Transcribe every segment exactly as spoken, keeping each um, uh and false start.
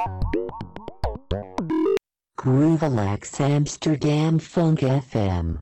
Groovalax Amsterdam Funk F M.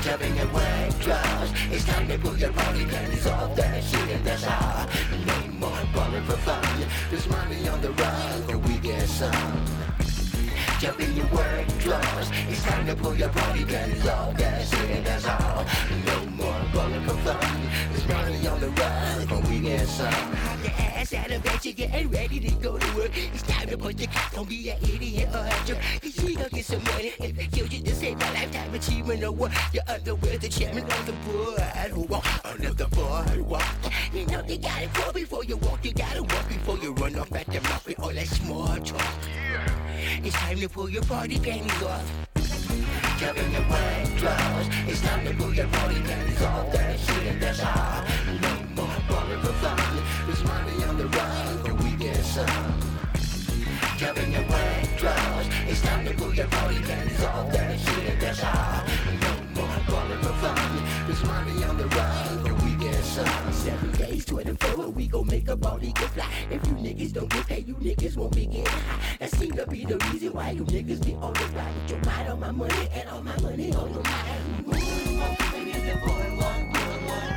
Jumping in wet clothes. It's time to pull your party panties off. That shit and that's all. No more ballin' for fun. There's money on the run, but we get some. Jump in your work clothes. It's time to pull your party panties off. That's it and that's all. No more ballin' for fun. There's money on the run, but we get some. Have your ass out of bed, you getting ready to go to work. It's time to put the cop, don't be an idiot or a jerk. Cause you gon' get some money if it kills you to save a lifetime achievement award. Your underwear, the chairman on the board. Who walk under the boardwalk. You know you gotta go before you walk. You gotta walk before you run off at the mouth with all that small talk. It's time to pull your party panties off. Jump in your wet clothes. It's time to pull your party panties off. That shit and that's all. No more ballin' for fun. There's money on the run, but we get some. Jump in your wet clothes. It's time to pull your party panties off. That shit and that's all. No more ballin' for fun. There's money on the run, but we get some. Seven days, twenty-four, we gon' make a party go fly. If you niggas don't get paid, you niggas won't be getting high. That seem to be the reason why you niggas be on the ride. With your mind on my money and all my money on your mind. Boardwalk, in the boardwalk, boardwalk,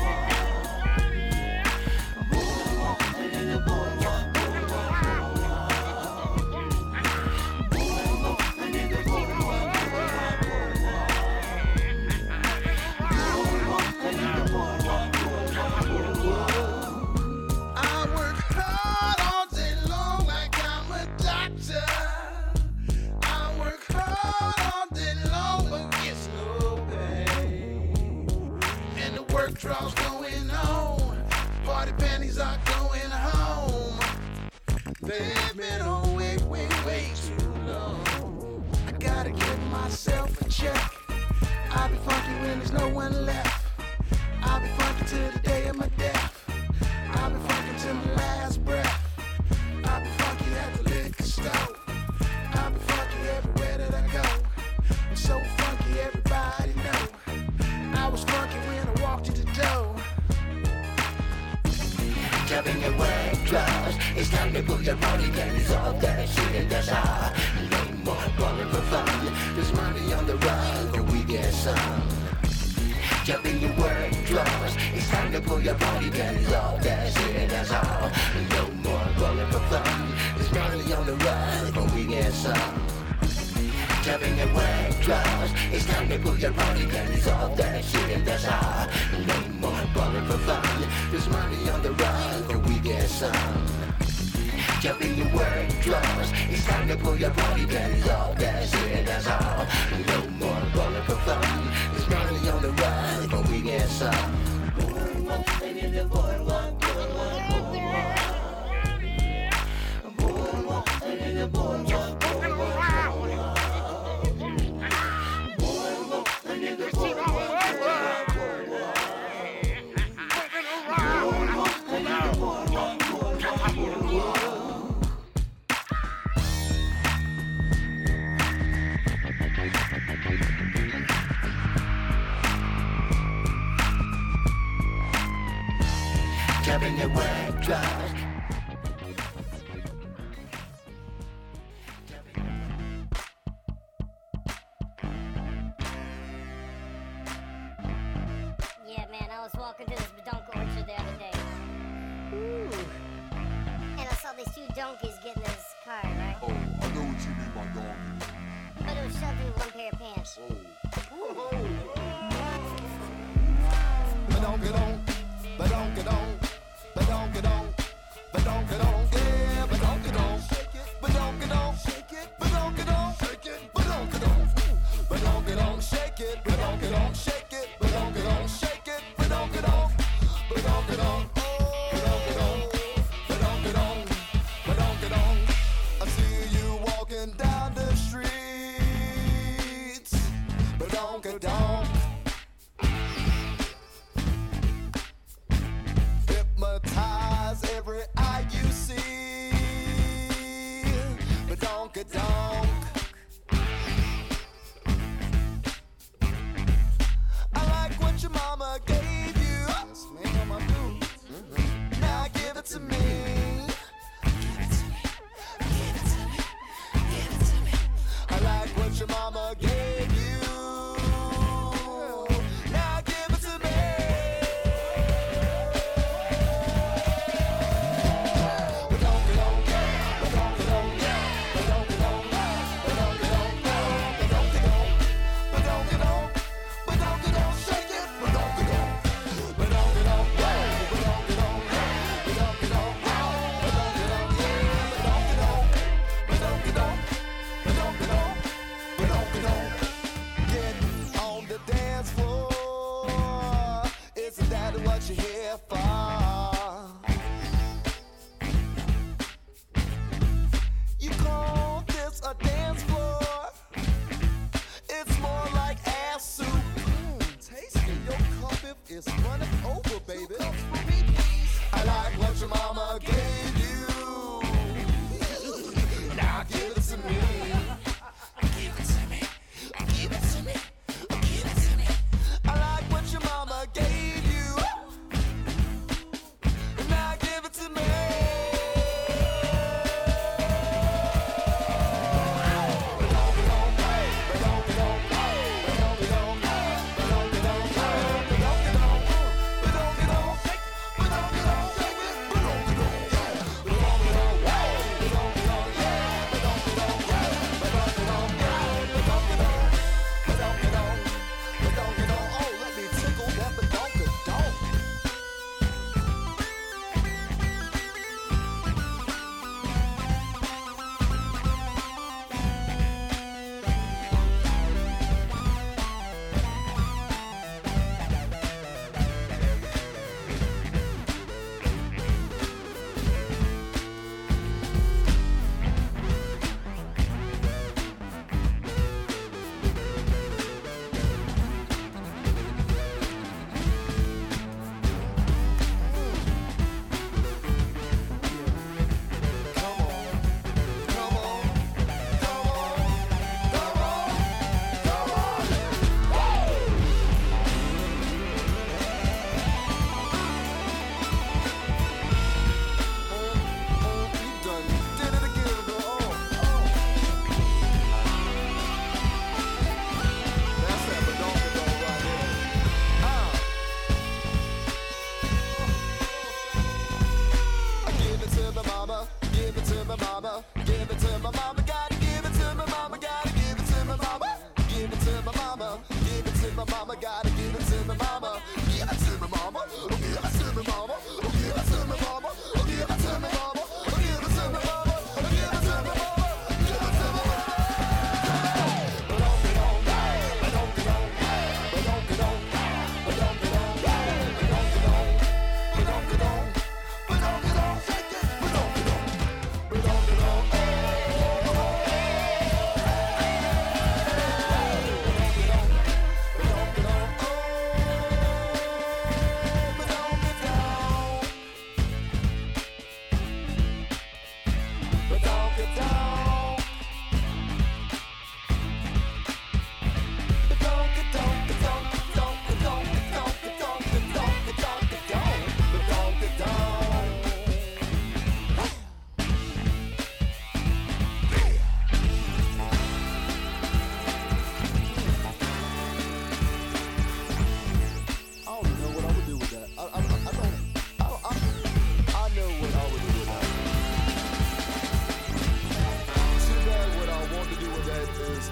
boardwalk. Boardwalk, in the boardwalk, boardwalk, boardwalk. Boardwalk, in the boardwalk, boardwalk, boardwalk. Boardwalk, in the boardwalk, boardwalk, boardwalk. I work hard all day long like I'm a doctor. I work hard all day long but gets no pay. And the work draw's going on. Party panties are going home. They've been on way, way, way too long. I gotta give myself a check. I'll be funky when there's no one left. I'll be funky till the day of my death. I'll be funky till my last breath. I'll be funky at the liquor store. I'll be funky everywhere that I go. I'm so funky, everybody know. I was funky when I walked to the door. Jump in your wet clothes. It's time to pull your party panties off. That shit and that's all. No more ballin' for fun. There's money on the run, but we get some. Jump in your work clothes. It's time to pull your party panties off. That's it and that's all. No more ballin' for fun. There's money on the run, but we get some. Jump in your wet clothes. It's time to pull your party panties off. That shit and that's all. No more ballin' for fun. There's money on the run, but we get some. Jump in your work clothes. It's time to pull your party panties off. That's it and that's all. No more ballin' for fun. There's money on the run, but we get some. Boardwalk, in the boardwalk, boardwalk, boardwalk. Boardwalk, in the boardwalk, boardwalk, boardwalk. Boardwalk, in the boardwalk, boardwalk, boardwalk. Boardwalk, in the boardwalk, boardwalk, boardwalk. Jump in your wet clothes. Yeah, man, I was walking through this badonka orchard the other day. Ooh. And I saw these two donkeys getting in this car, right? Oh, I know what you mean by donkey. But it was shoved in one pair of pants. Oh. Ba-donk-a-donk, ba-donk-a-donk, ba-donk-a-donk, ba-donk-a-donk, yeah, ba-donk-a-donk, ba-donk-a-donk, ba-donk-a-donk, ba-donk-a-donk, ba-donk-a-donk, shake it, ba-donk-a-donk, shake it, ba-donk-a-donk, shake it, ba-donk-a-donk, ba-donk-a-donk, ba-donk-a-donk, ba-donk-a-donk, ba-donk-a-donk. I see you walking down the streets, ba-donk-a-donk. Hypnotize every eye you see, ba-donk-a-donk. I like what your mama gave you. Yes, ma'am, I do. Now give it to me. Give it to me. Give it to me. Give it to me. I like what your mama gave you.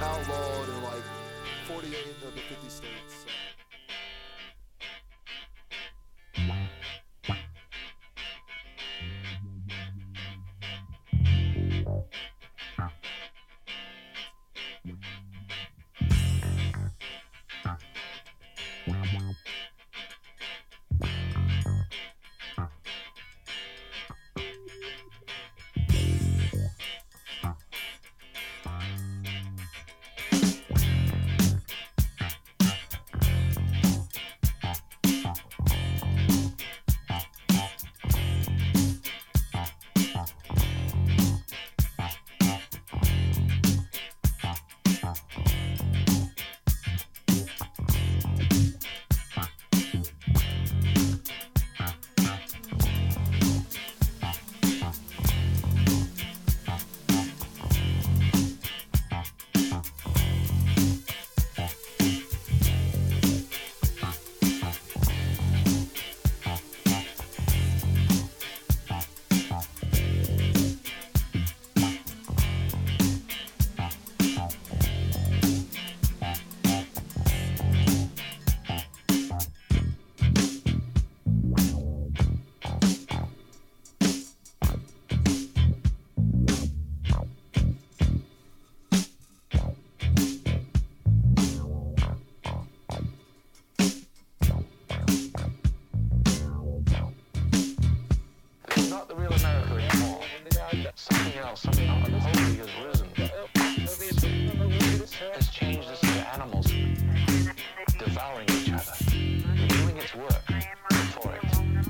outlawed in like forty-eight of the fifty states. So. Something unholy has risen. Has changed us into animals, devouring each other, doing its work for it.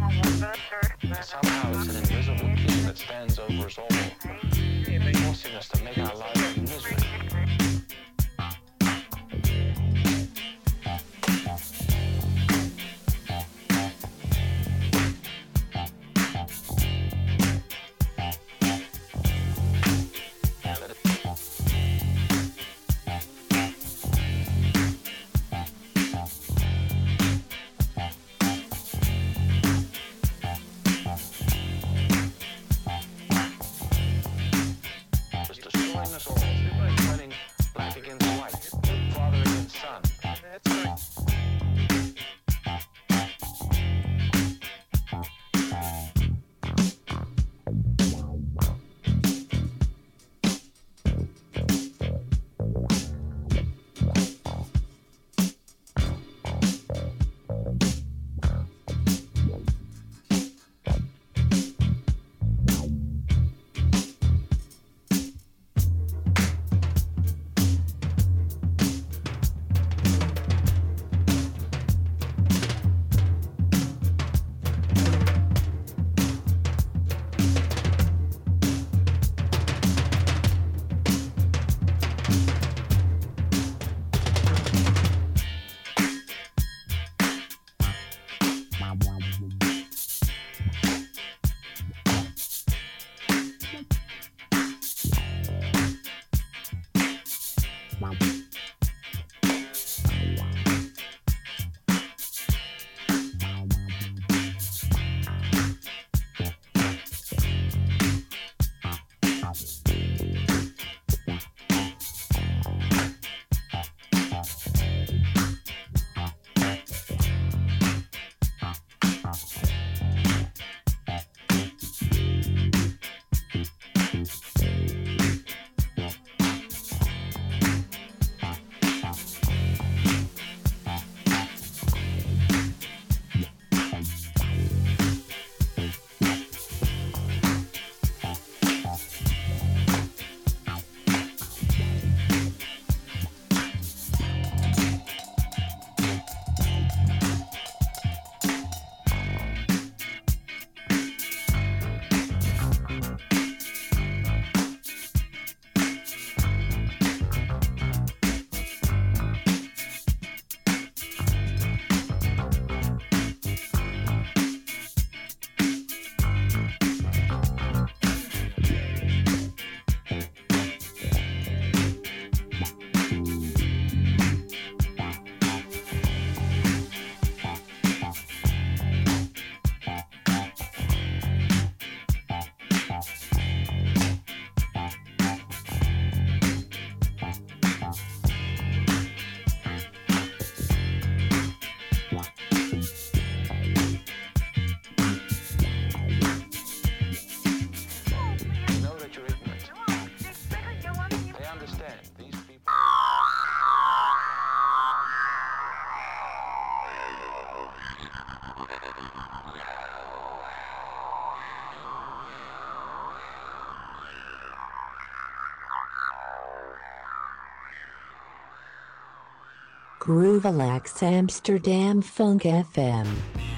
And somehow it's an invisible king that stands over us all, forcing us to make our lives miserable. Bye. Groovalax Amsterdam Funk F M.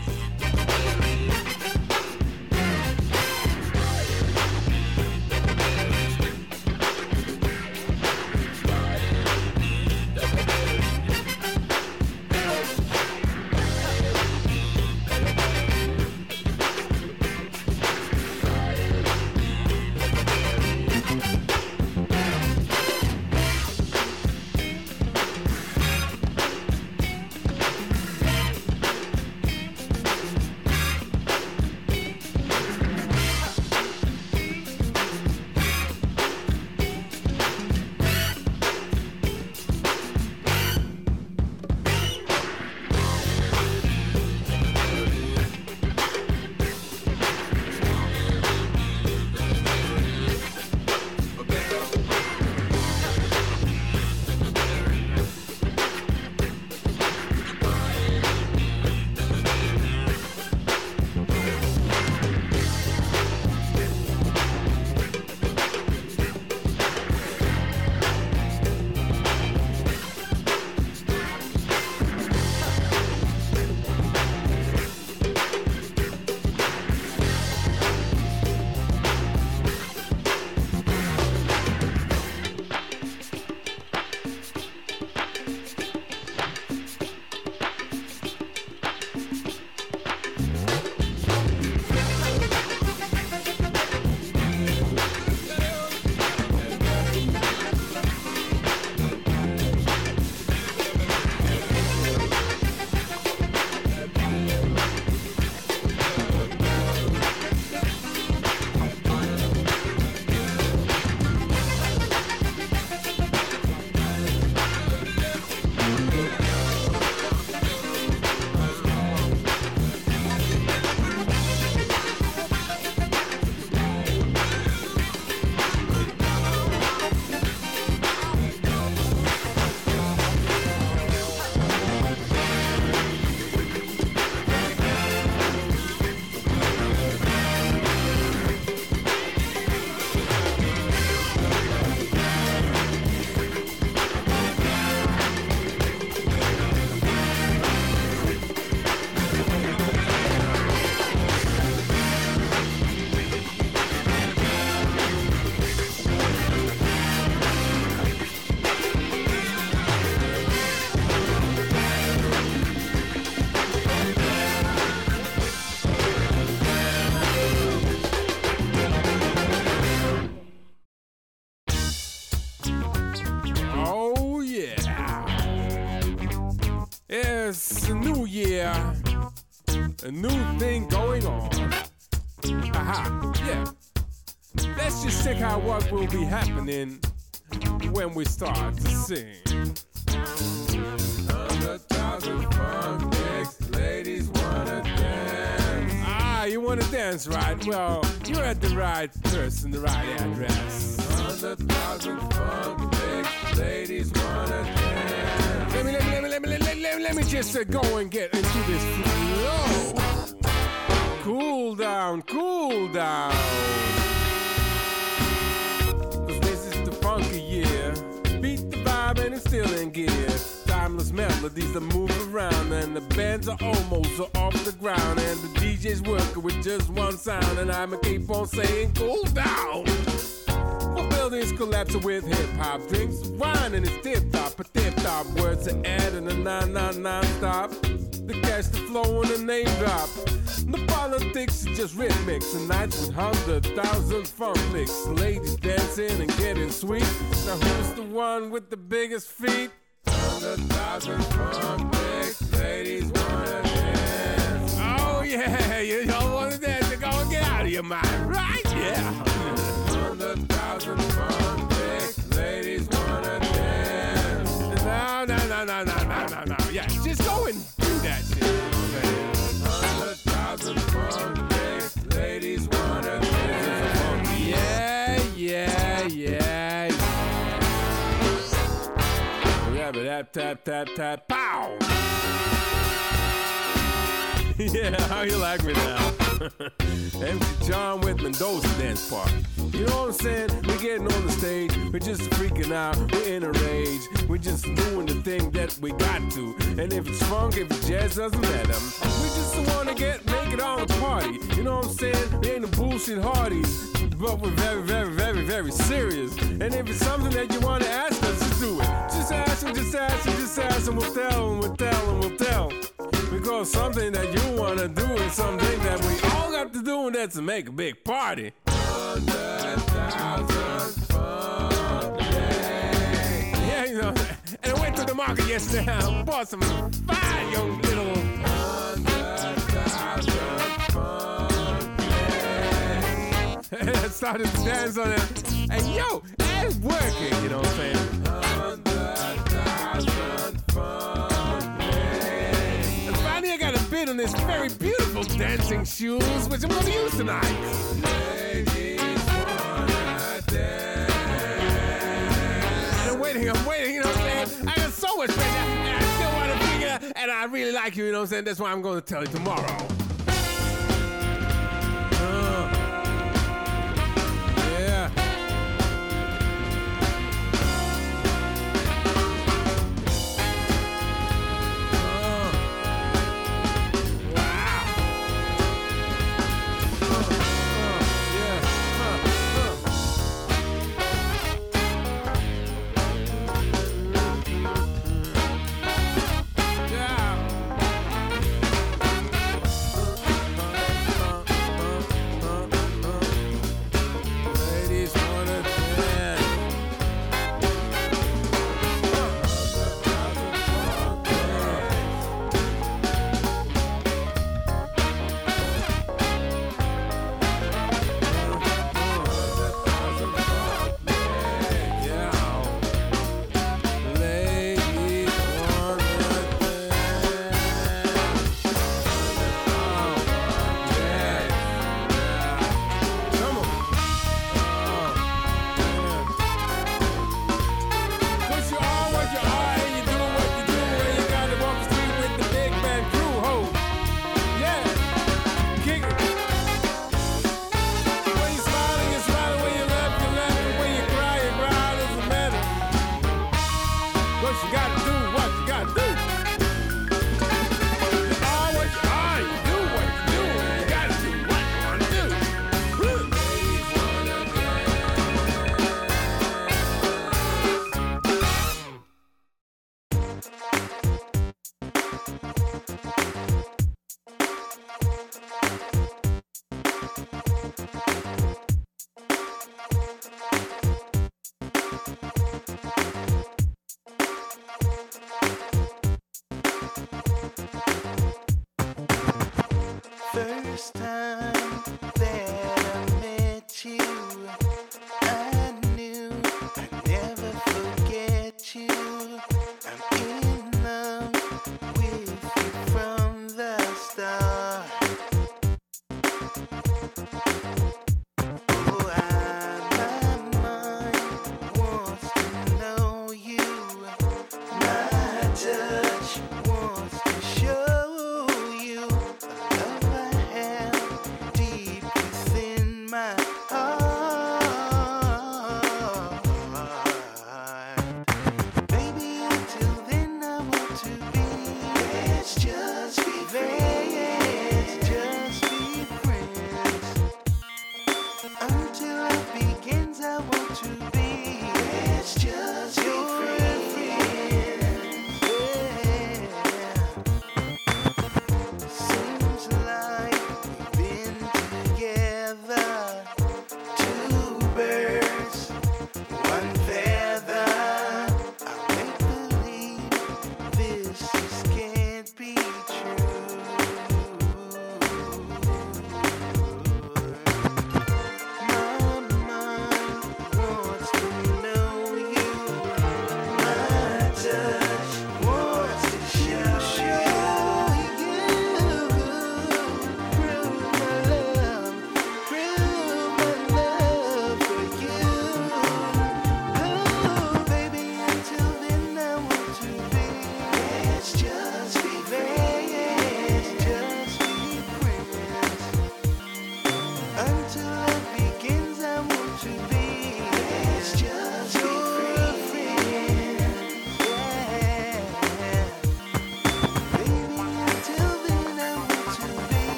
It's a new year, a new thing going on. Aha, yeah. Let's just check out what will be happening when we start to sing. Hundred thousand funk dicks, ladies wanna dance. Ah, you wanna dance, right? Well, you're at the right person, the right address. Hundred thousand funk dicks, ladies wanna dance. Let me, let me, let me, let me, let me, let me, let me just uh, go and get into this flow. Cool down, cool down. Cause this is the funky year. Beat the vibe and it's still in gear. Timeless melodies that move around, and the bands are almost off the ground, and the D J's working with just one sound, and I'ma keep on saying cool down. For buildings collapsing with hip-hop, drinks wine and it's tip-top, a tip-top, words to add and a nine nine nine stop, the cash the flow and the name drop. The politics is just rhythmics, and nights with hundred thousand funk licks, ladies dancing and getting sweet. Now who's the one with the biggest feet? Hundred thousand funk licks, ladies wanna dance. Oh yeah, you don't wanna dance, you go and get out of your mind, right? Yeah. Hundred thousand funk licks, ladies wanna dance. No, no, no, no, no, no, no, no. Yeah, just go and do that shit. Hundred thousand funk licks, ladies wanna dance. Yeah, yeah, yeah, yeah. Tap, tap, tap, tap, pow! Yeah, how you like me now? M C John with Mendoza dance party. You know what I'm saying? We're getting on the stage, we're just freaking out, we're in a rage. We're just doing the thing that we got to. And if it's funk, if it's jazz, doesn't matter. We just wanna get, make it all a party. You know what I'm saying? We ain't no bullshit hardies, but we're very, very, very, very serious. And if it's something that you wanna ask us, just do it. Just ask and just ask and just ask and we'll tell and we'll tell and we'll tell. Because something that you wanna do is something that we all got to do, and that's to make a big party. Hundred thousand fun day. Yeah, you know. And I went to the market yesterday and bought some fine young little hundred thousand fun day. And I started to dance on it. And yo, it's working, you know what I'm saying? Hundred thousand fun. I got a bid on this very beautiful dancing shoes, which I'm gonna use tonight. Ladies wanna dance. And I'm waiting, I'm waiting, you know what I'm saying? I got so much pressure, and I still wanna figure, and I really like you, you know what I'm saying? That's why I'm gonna tell you tomorrow. Uh, yeah.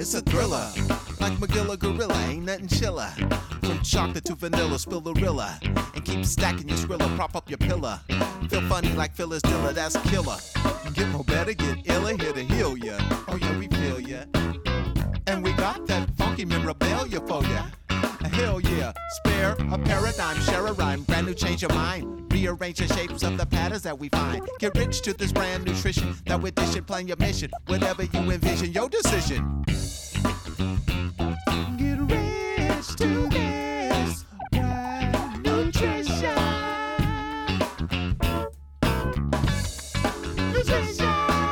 it's a thriller. Like Magilla Gorilla, ain't nothing chiller. From chocolate to vanilla, spill the rilla. And keep stacking your skrilla, prop up your pillar. Feel funny like Phyllis Diller, that's killer. Get more better, get iller, here to heal ya. Oh yeah, we feel ya. And we got that funky memorabilia for ya. Hell yeah, spare a paradigm, share a rhyme, brand new change your mind. Rearrange the shapes of the patterns that we find. Get rich to this brand nutrition that we're dishing, plan your mission. Whatever you envision, your decision. Get rich to this brand nutrition. Nutrition.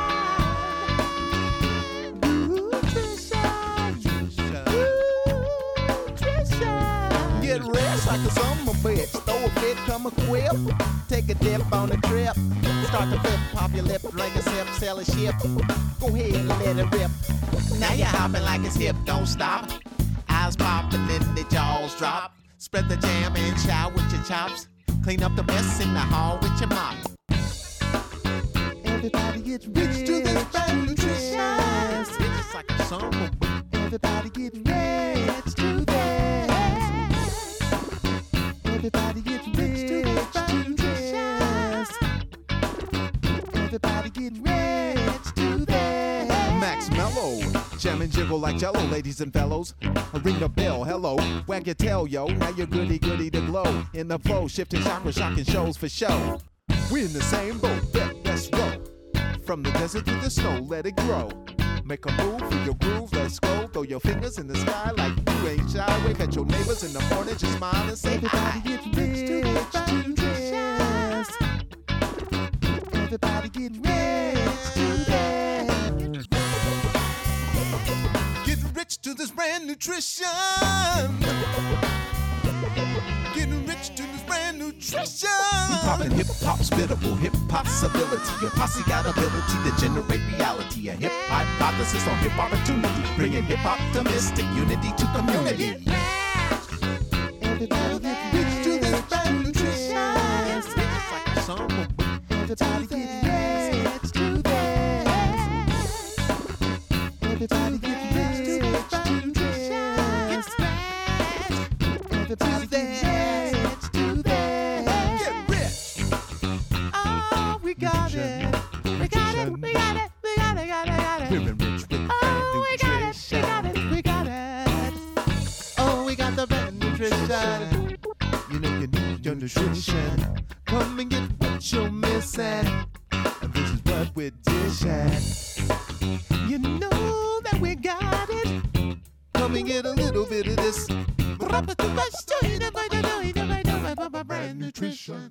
Get rich like a summer bitch. Throw a fit, come equipped. Take a dip on a trip. Start to flip, pop your lip, drink a sip, sell a ship. Go ahead and let it rip. Now you're hopping like it's hip, don't stop. Eyes pop and then the jaws drop. Spread the jam and shower with your chops. Clean up the mess in the hall with your mop. Everybody gets rich to this brand nutrition. It's like a summer. Everybody get rich to this. Everybody get rich to this. Everybody get rich to this. Max Mellow, jam and jiggle like jello, ladies and fellows. Ring the bell, hello, wag your tail, yo. Now you're goody goody to glow. In the flow, shifting chakra, shocking shows for show. We in the same boat, bet, let's row. From the desert to the snow, let it grow. Make a move for your groove, let's go. Throw your fingers in the sky like you ain't shy. Wave at your neighbors in the morning, just smile and say everybody get rich to this. Everybody get rich to this. Get rich to this brand nutrition. Getting rich to this brand nutrition. We poppin' hip hop, spittable hip possibility. Your posse got ability to generate reality. A hip hypothesis on hip opportunity. Bringing hip optimistic unity to community. Everybody get rich to this brand nutrition. It's like a song. Everybody get rich to this. Everybody get rich to this brand nutrition. Everybody get rich to this. Get rich. Oh, we got it. We got it. We got it. We got it. Got it. Got it. We're rich with oh, we got it. We got it. We got it. Oh, we got the brand nutrition. You know you need your nutrition. Come and get what you're missing. And this is what we're dishing. You know that we got it. Come and get a little bit of this. Brand nutrition.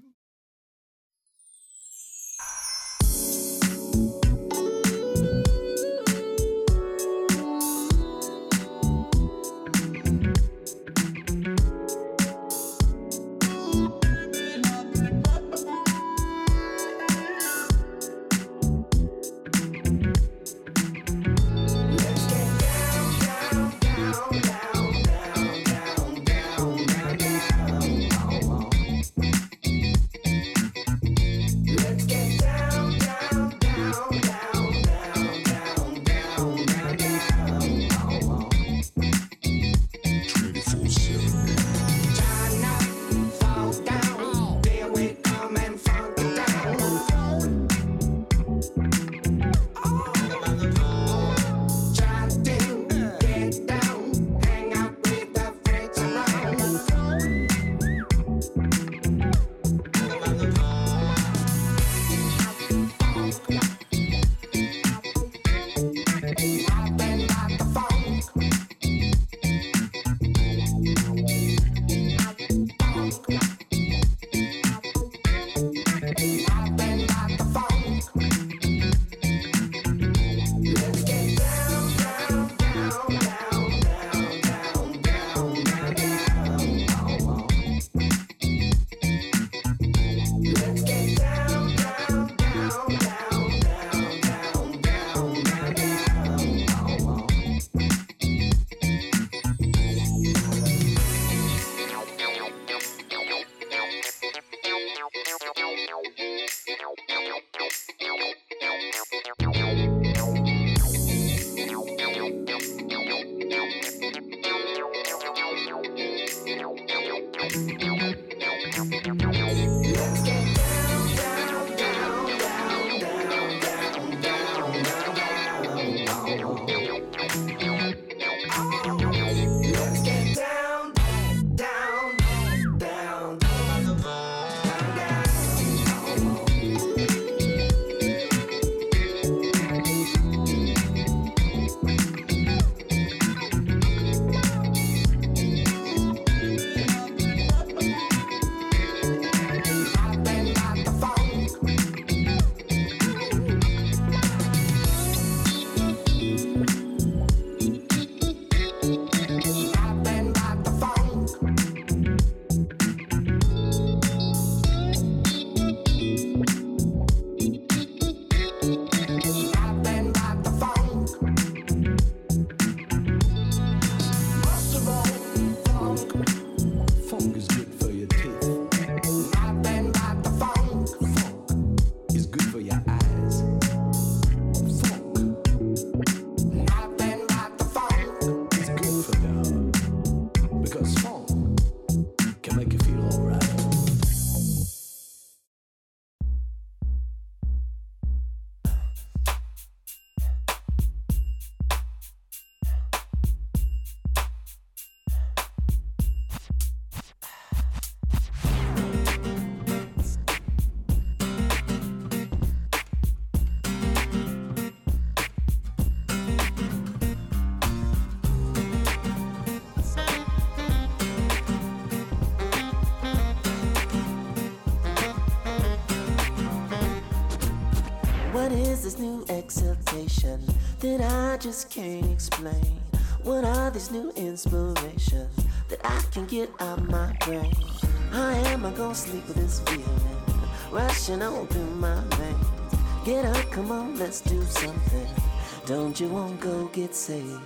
What is this new exaltation that I just can't explain? What are these new inspirations that I can get out my brain? How am I gonna sleep with this feeling rushing on through my veins? Get up, come on, let's do something. Don't you want to go get saved?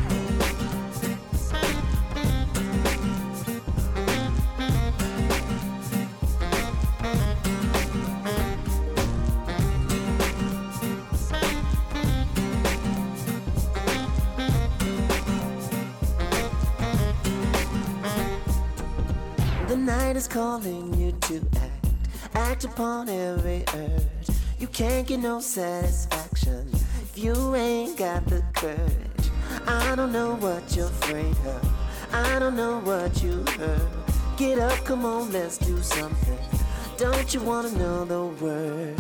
The night is calling you to act, act upon every urge. You can't get no satisfaction if you ain't got the courage. I don't know what you're afraid of, I don't know what you heard. Get up, come on, let's do something. Don't you wanna know the word?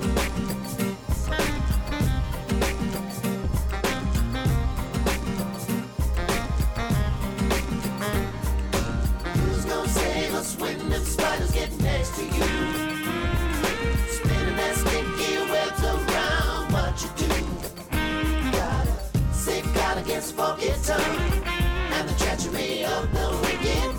When them spiders get next to you, spinning that sticky webs around what you do. Gotta sick out against foggy tongue and the treachery of the wicked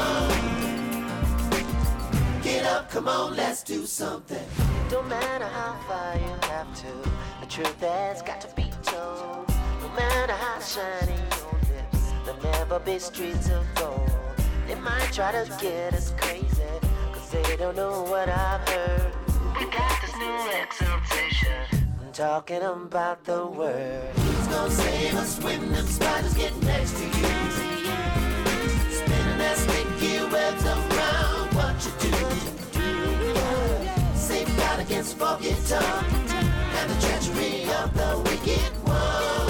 one. Get up, come on, let's do something. Don't matter how far you have to, the truth has got to be told. No matter how shiny your lips, there'll never be streets of gold. They might try to get us crazy, cause they don't know what I've heard. We got this new exaltation, I'm talking about the word. Who's gonna save us when them spiders get next to you? Spinning that sticky webs around what you do. Safeguard against foggy tongue and the treachery of the wicked one.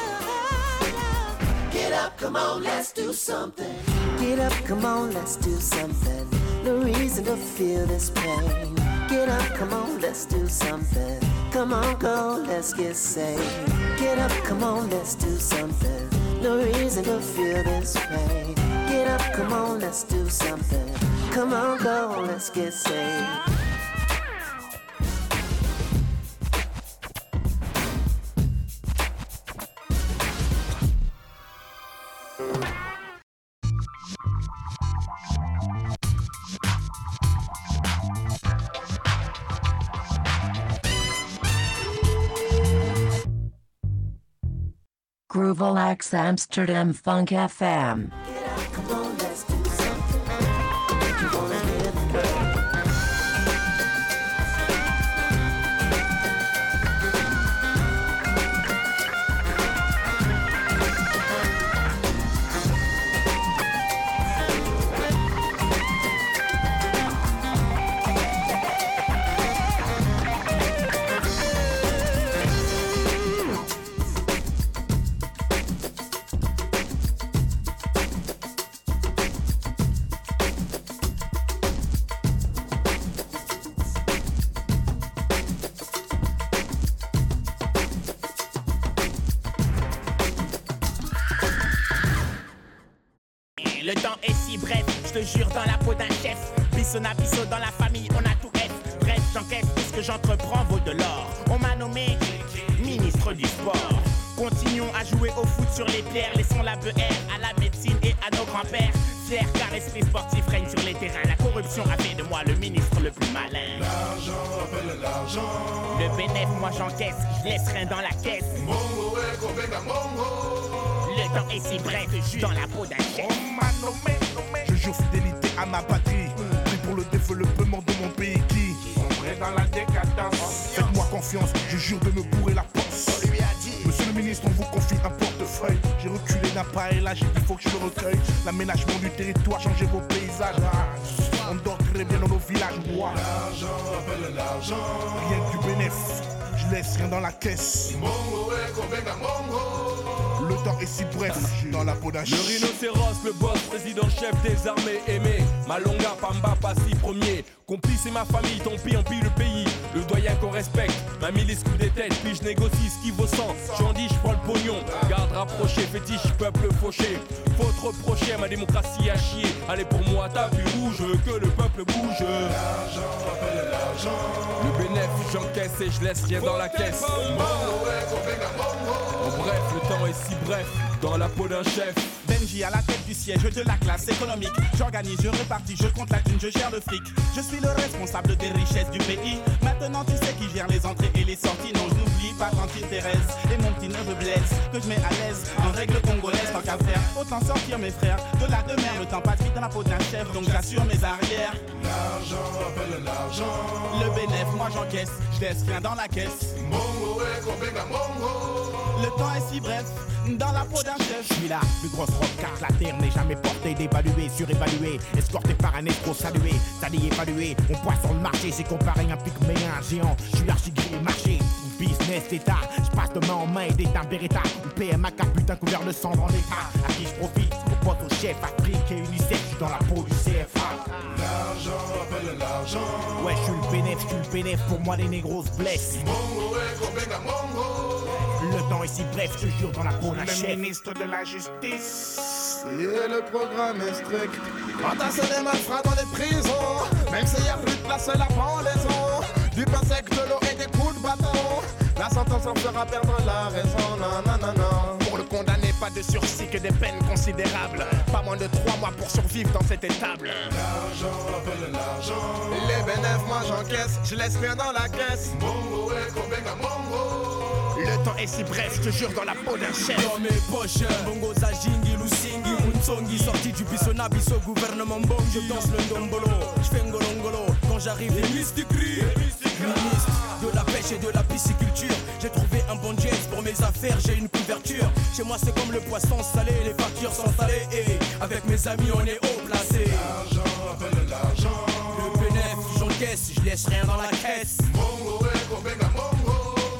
Get up, come on, let's do something. Get up, come on, let's do something. No reason to feel this pain. Get up, come on, let's do something. Come on, go, let's get saved. Get up, come on, let's do something. No reason to feel this pain. Get up, come on, let's do something. Come on, go, let's get saved. Groovelax Amsterdam Funk F M. Get up, come on, let's do something. Don't you wanna hear the word? Le temps est si bref, je te jure dans la peau d'un chef. Bissona bisso dans la famille, on a tout F. Bref, j'encaisse, tout ce que j'entreprends vaut de l'or. On m'a nommé ministre du sport. Continuons à jouer au foot sur les pierres. Laissons la B R à la médecine et à nos grands-pères. Fier car l'esprit sportif règne sur les terrains. La corruption a fait de moi le ministre le plus malin. L'argent appelle l'argent. Le bénéf, moi j'encaisse, je laisse rien dans la caisse. Mongo est Kobenga Mongo. Le temps est si bref, je suis dans la peau d'un chef. On m'a nommé, nommé. Je jure fidélité à ma patrie. Pris pour le développement de mon pays qui sombrait dans la décadence. Faites-moi confiance, je jure de me bourrer la poche. On lui a dit, monsieur le ministre, on vous confie un portefeuille. J'ai reculé d'un pas et là j'ai dit faut que je le recueille. L'aménagement du territoire, changer vos paysages. Ah, on dort très bien dans nos villages. Moi, l'argent appelle l'argent. Rien que du bénéf, je laisse rien dans la caisse. Mongo est Kobenga Mongo. Le temps est si bref, dans la peau d'un chien. Le rhinocéros, le boss, président-chef des armées aimé. Malonga, Pamba, Passy, premier. Complice et ma famille, tant pis, on pille le pays. Le doyen qu'on respecte, ma milice coupe des têtes. Puis je négocie ce qui vaut cent. J'en dis, je prends le pognon. Garde rapproché, fétiche, peuple fauché. Faut te reprocher, ma démocratie a chier. Allez pour moi, tapis rouge, que le peuple bouge. L'argent appelle l'argent. Le bénéf, j'encaisse et je laisse rien dans la caisse. En bref, le temps est si bref, dans la peau d'un chef. Benji à la tête du siège de la classe économique. J'organise, je répartis, je compte la thune, je gère le fric. Je suis le responsable des richesses du pays. Maintenant tu sais qui gère les entrées et les sorties. Non, je n'oublie pas tantine Thérèse et mon petit neveu Blaise, que je mets à l'aise en règle congolaise. Tant qu'à faire, autant sortir mes frères de la demeure. Le temps passe vite dans la peau d'un chef, donc j'assure mes arrières. L'argent appelle l'argent. Le bénéf, moi j'encaisse, je laisse rien dans la caisse. Mongo et Kobenga Mongo. Le temps est si bref, dans la peau d'un chef. Je suis la plus grosse rock car la terre n'est jamais portée, dévaluée, surévaluée, escorté par un escroc salué, sali évalué. On pointe sur le marché, c'est comparé un pygmée à un géant. Je suis archi-grillé marché, business d'état. Je passe de main en main et d'état Beretta. Ou P M A K putain couvert de sang dans l'état. À qui je profite, au pote au chef, Afrique et UNICEF. Je suis dans la peau du C F A. L'argent appelle l'argent. Ouais, je suis le bénéf, je suis le bénéf. Pour moi les négros se blessent. Mongo et Kobenga Mongo. Le temps est si bref, je te jure dans la peau d'un chef. Le ministre de la Justice. Et le programme est strict. Entasser les malfrats dans les prisons. Même s'il n'y a plus de place à la pendaison. Du pain sec, de l'eau et des coups de bâton. La sentence en fera perdre la raison. Non, non, non, non. Pour le condamné, pas de sursis que des peines considérables. Pas moins de trois mois pour survivre dans cette étable. L'argent appelle l'argent. Les bénéfices, moi j'encaisse. Je laisse rien dans la caisse. Mongo et Kobenga Mongo. Le temps est si bref, je te jure, dans la peau d'un chef. Dans mes poches, bongo zajingi, lusingi, unsongi. Sorti du bisona, biso gouvernement bon. Je danse le ndombolo, je fais ngolongolo. Quand j'arrive, les mystiques crient. Ministre de la pêche et de la pisciculture. J'ai trouvé un bon jet pour mes affaires, j'ai une couverture. Chez moi c'est comme le poisson salé, les factures sont salées. Et avec mes amis on est haut placé. L'argent appelle l'argent. Le bénéf, j'encaisse, je laisse rien dans la caisse. Mongo et Kobenga Mongo.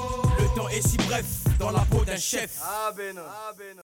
Le temps est si bref, dans la peau d'un chef. Ah ben non, ah ben non.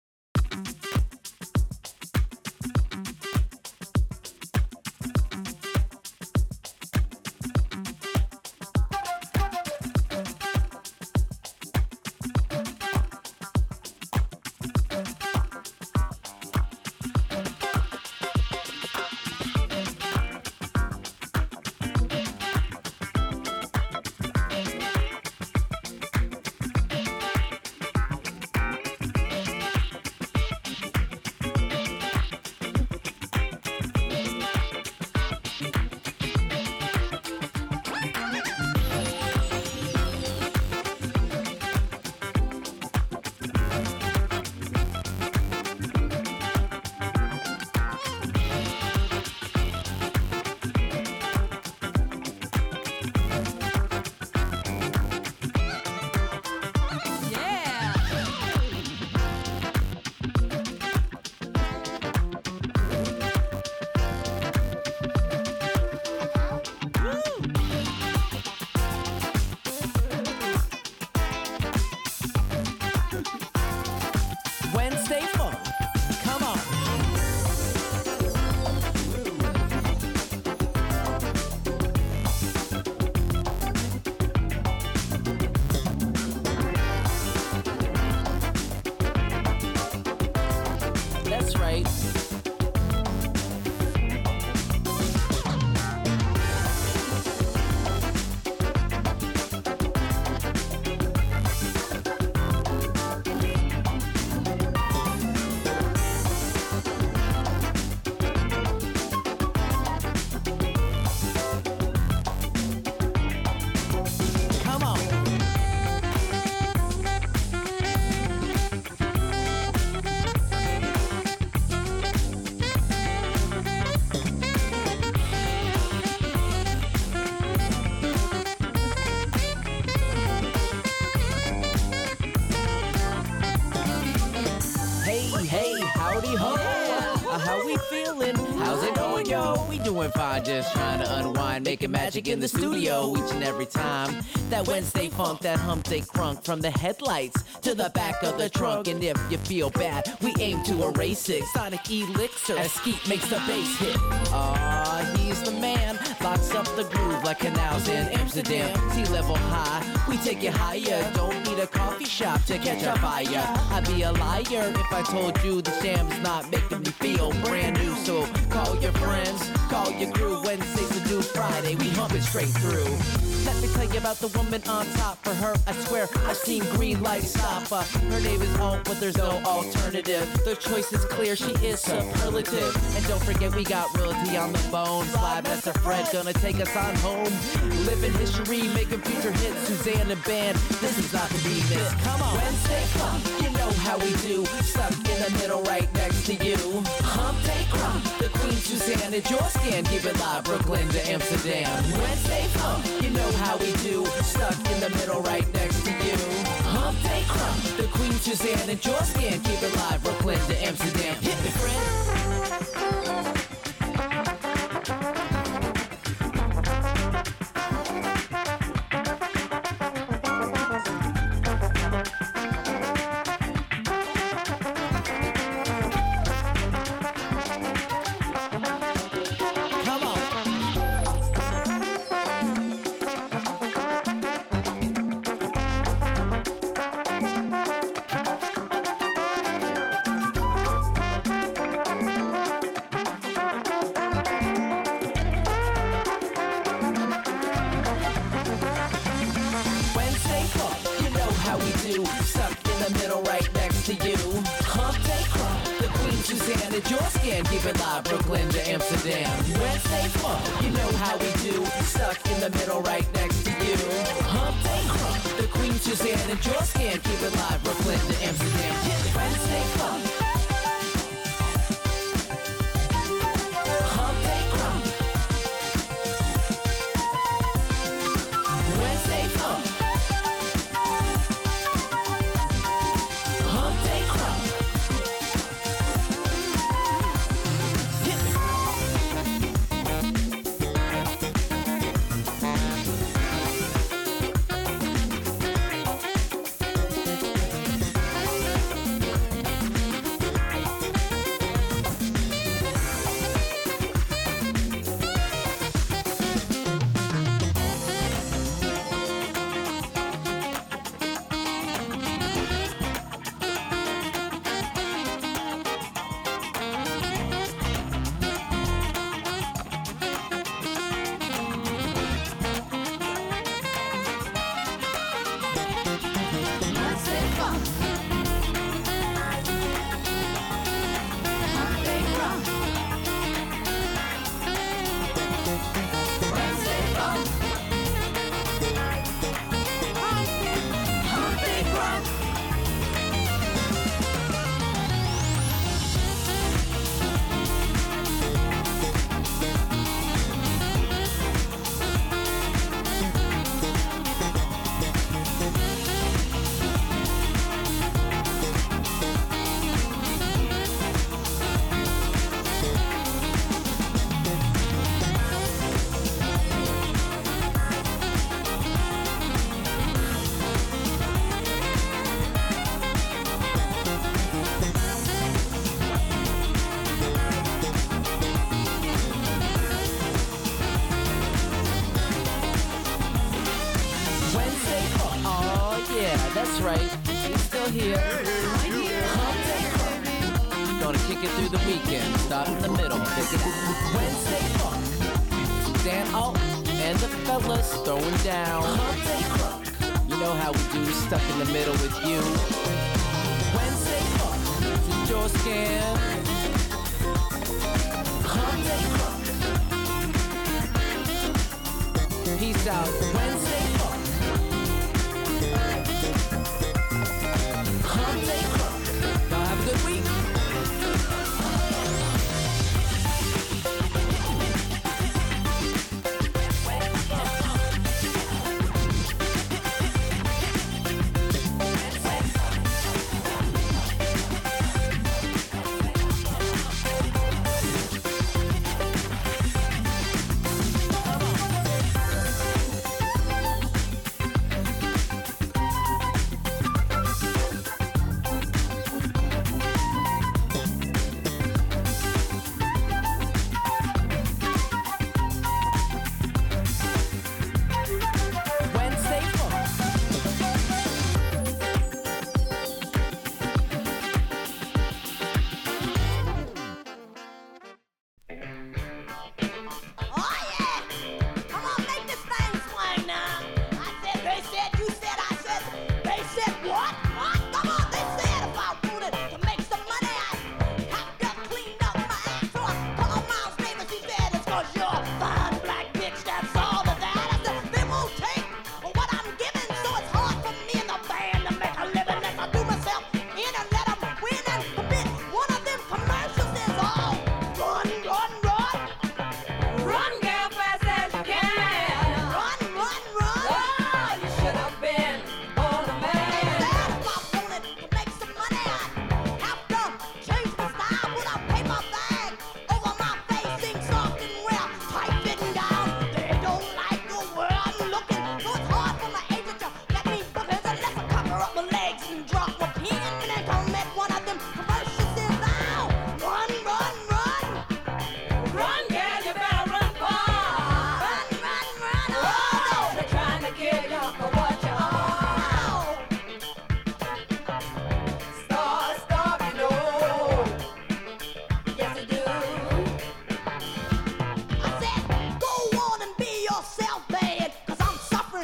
Doing fine, just trying to unwind, making magic in the studio each and every time. That Wednesday funk, that hump day crunk, from the headlights to the back of the trunk. And if you feel bad, we aim to erase it. Sonic Elixir, as Skeet makes the bass hit. Ah, he's the man, locks up the groove like canals in Amsterdam. Sea level high, we take it higher. Don't need a coffee shop to catch a fire. I'd be a liar if I told you the jam's not making me feel brand new. So call your friends, call your crew. Wednesday's a new Friday, we hump it straight through. Let me tell you about the woman on top. For her, I swear, I've seen green lights stop. Uh, her name is home, but there's no alternative. The choice is clear, she is superlative. And don't forget, we got royalty on the phone. Fly Master Fred gonna take us on home. Living history, making future hits. Suzanne and band, this is not to be missed. Come on, Wednesday Crump, you know how we do. Stuck in the middle, right next to you. Hump Day Crump, the Queen Suzanne at your scan. Keep it live, Brooklyn to Amsterdam. Wednesday Crump, you know how we do. Stuck in the middle, right next to you. Hump Day Crump, the Queen Suzanne at your scan. Keep it live, Brooklyn to Amsterdam. Hit me, friend.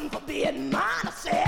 for being mine, I said.